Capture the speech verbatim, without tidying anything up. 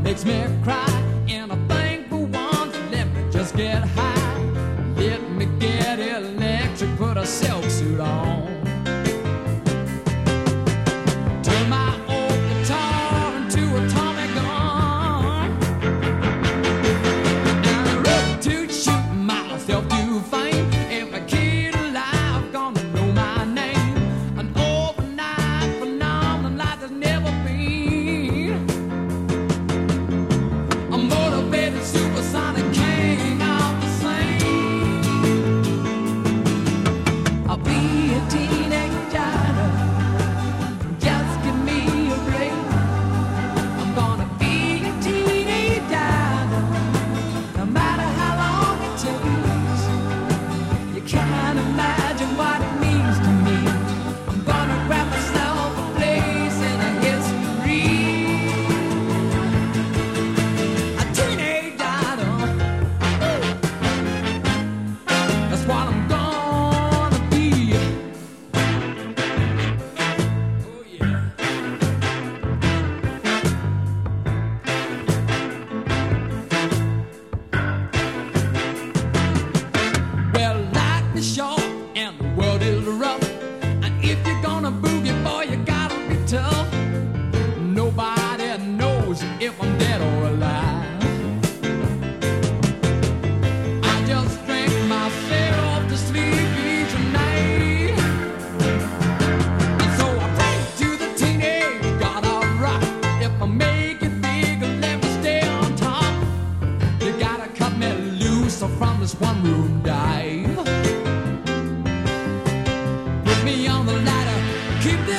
makes me cry. And I think for once, let me just get high. Let me get electric, put a silk suit on. Turn my old guitar into a Tommy gun. And I look to shoot myself to fame. Every kid alive gonna know my name. An overnight phenomenon like there's never been. A motivated supersonic king of the same. I'll be a teenage idol. Just give me a break. I'm gonna be a teenage idol. No matter how long it takes. You can't imagine what it means to me. I'm gonna grab myself a place in a history. A teenage idol. That's what I'm gonna be. Oh yeah. Well, life is short and the world is rough. And if you're gonna boogie, boy, you gotta be tough. Nobody knows if I'm dead or alive. I just drank myself to sleep each night. And so I pray to the teenage god of rock. If I make it big, let me stay on top. You gotta cut me loose from this one room dive. Put me on the ladder, keep the